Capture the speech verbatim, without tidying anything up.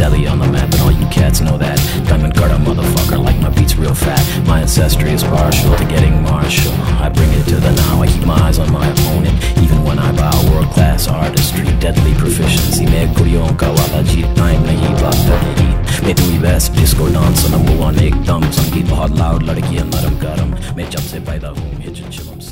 Delhi on the map, and all you cats know that. Diamond Gutter, motherfucker, like my beats real fat. My ancestry is partial to getting martial. I bring it to the now, I keep my eyes on my opponent. Even when I bow, world-class artistry, deadly proficiency. मैं कुड़ियों का वाला जीत time नहीं भागता नहीं. मैं तू ही best disco dancer number one एकदम. संगीत बहुत लाउड, लड़कियां नरम गरम. मैं जब से पैदा हूँ हिचन चिलम